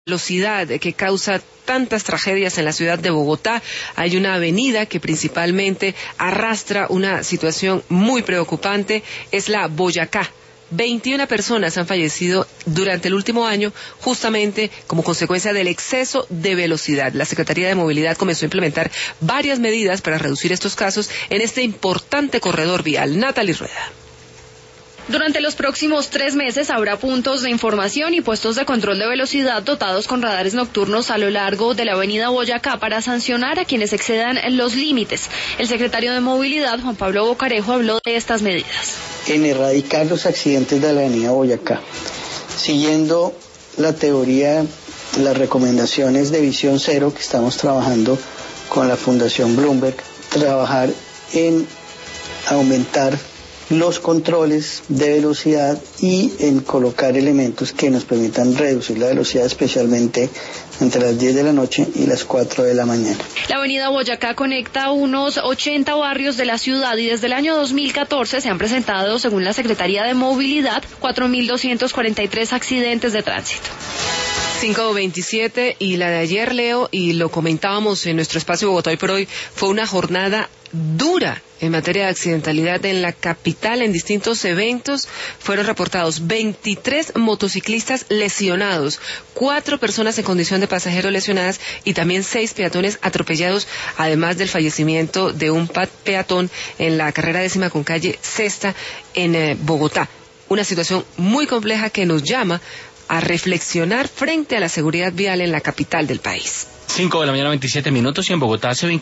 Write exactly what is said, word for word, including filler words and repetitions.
Velocidad que causa tantas tragedias en la ciudad de Bogotá. Hay una avenida que principalmente arrastra una situación muy preocupante, es la Boyacá. veintiuna personas han fallecido durante el último año justamente como consecuencia del exceso de velocidad. La Secretaría de Movilidad comenzó a implementar varias medidas para reducir estos casos en este importante corredor vial. Natalie Rueda. Durante los próximos tres meses habrá puntos de información y puestos de control de velocidad dotados con radares nocturnos a lo largo de la avenida Boyacá para sancionar a quienes excedan los límites. El secretario de Movilidad, Juan Pablo Bocarejo, habló de estas medidas. En erradicar los accidentes de la avenida Boyacá, siguiendo la teoría, las recomendaciones de Visión Cero que estamos trabajando con la Fundación Bloomberg, trabajar en aumentar los controles de velocidad y en colocar elementos que nos permitan reducir la velocidad, especialmente entre las diez de la noche y las cuatro de la mañana. La avenida Boyacá conecta unos ochenta barrios de la ciudad y desde el año dos mil catorce se han presentado, según la Secretaría de Movilidad, cuatro mil doscientos cuarenta y tres accidentes de tránsito. cinco veintisiete y la de ayer, Leo, y lo comentábamos en nuestro espacio Bogotá Hoy por Hoy, fue una jornada dura en materia de accidentalidad en la capital. En distintos eventos fueron reportados veintitrés motociclistas lesionados, cuatro personas en condición de pasajero lesionadas y también seis peatones atropellados, además del fallecimiento de un peatón en la carrera décima con calle Sexta en eh, Bogotá. Una situación muy compleja que nos llama a reflexionar frente a la seguridad vial en la capital del país. cinco de la mañana, veintisiete minutos, y en Bogotá hace